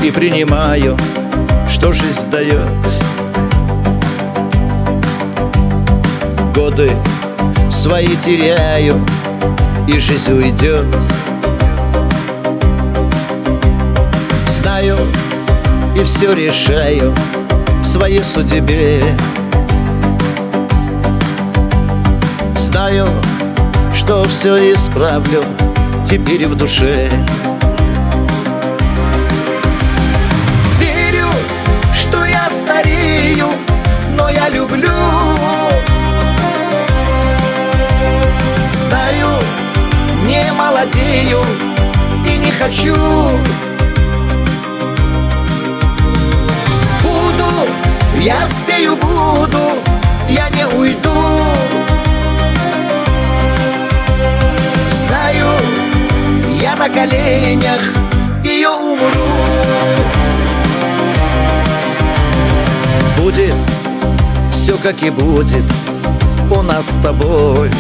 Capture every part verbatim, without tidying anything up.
и принимаю, что жизнь дает. Годы свои теряю, и жизнь уйдет. Знаю и все решаю в своей судьбе. Знаю, что все исправлю теперь в душе. Верю, что я старею, но я люблю. Знаю, не молодею и не хочу. Буду, я спею, буду, я не уйду. Знаю, я на коленях ее умру. Будет все, как и будет у нас с тобой.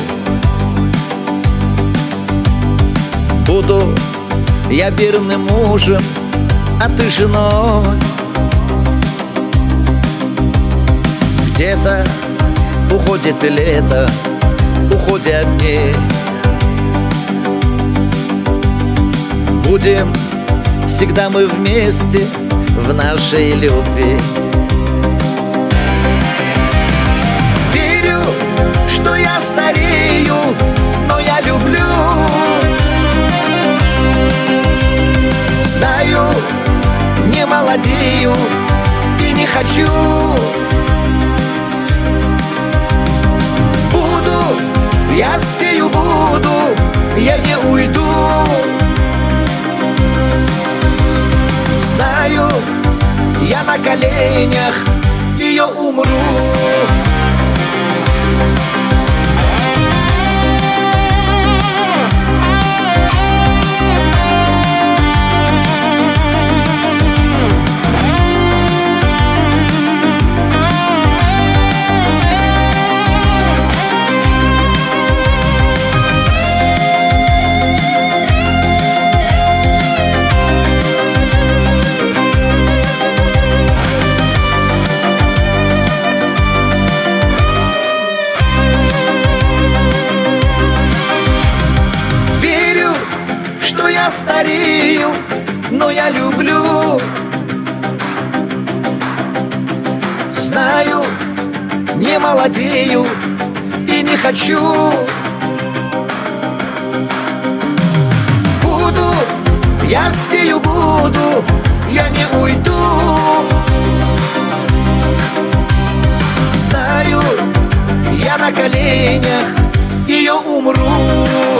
Буду я верным мужем, а ты женой. Где-то уходит лето, уходят дни. Будем всегда мы вместе в нашей любви. Верю, что я старею, но я люблю. Знаю, не молодею и не хочу. Буду, я спею, буду, я не уйду. Знаю, я на коленях ее умру. Я старею, но я люблю. Знаю, не молодею и не хочу. Буду, я спею, буду, я не уйду. Знаю, я на коленях ее умру.